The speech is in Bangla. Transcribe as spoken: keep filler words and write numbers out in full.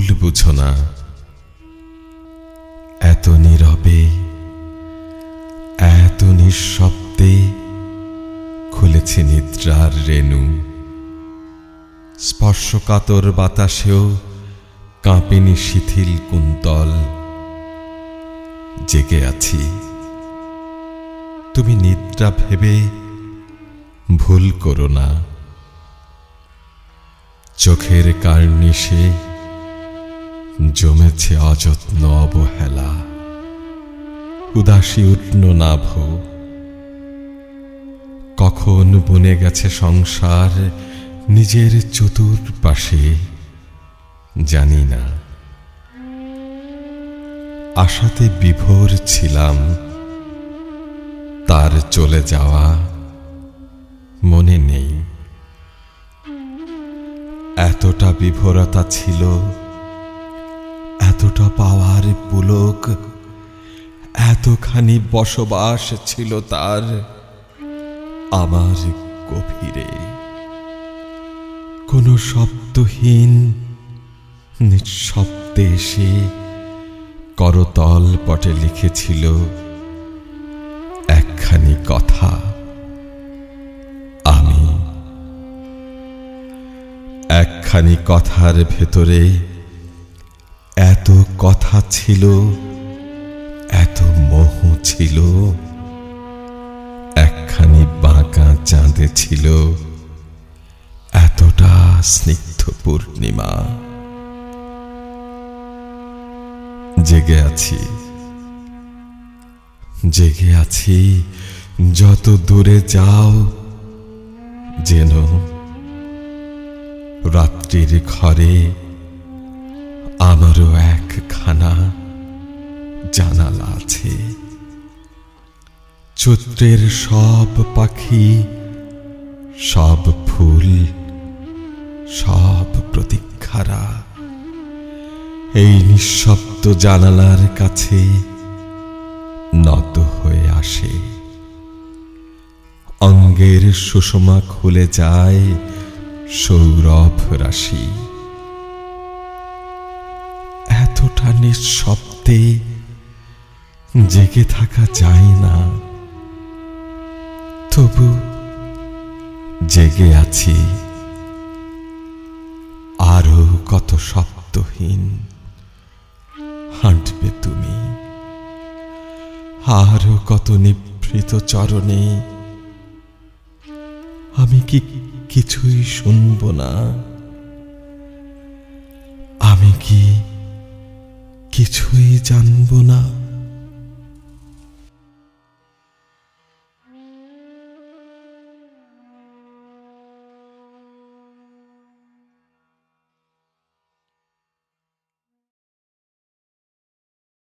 ভুল বুঝো না, এত নীরবে এত নিঃশব্দে খুলেছে নিদ্রার রেণু। স্পর্শকাতর বাতাসেও কাঁপেনি শিথিল কুন্তল। জেগে আছি, তুমি নিদ্রা ভেবে ভুল করো না। চোখের কার্নিশে জমেছে অযত্ন অবহেলা, উদাসী উষ্ণ নাভ। কখন বনে গেছে সংসার নিজের চতুর্পাশে জানি না। আশাতে বিভোর ছিলাম, তার চলে যাওয়া মনে নেই। এতটা বিভোরতা ছিল, এতটা পাওয়ার পুলক, এতখানি বসবাস ছিল তার আমার গভীরে। কোন শব্দহীন নিঃশব্দে এসে করতল পটে লিখেছিল একখানি কথা। আমি একখানি কথার ভেতরে এত কথা ছিল, এত মোহ ছিল। একখানি বাঁকা চাঁদে ছিল এতটা স্নিগ্ধ পূর্ণিমা। জেগে আছি, জেগে আছি, যত দূরে যাও যেন রাত্রির ঘরে আমারও একখানা জানালা আছে। চৈত্রের সব পাখি, সব ফুল, সব প্রতীক্ষারা এই নিঃশব্দ জানালার কাছে নত হয়ে আসে। অঙ্গের সুষমা খুলে যায় সৌরভ রাশি। এতটা নিঃশব্দে জেগে থাকা যায় না, তবু জেগে আছি। আরো কত শব্দহীন হাঁটবে তুমি, আরো কত নিভৃত চরণে। আমি কি কিছুই শুনব না? আমি কি কিছুই জানব না?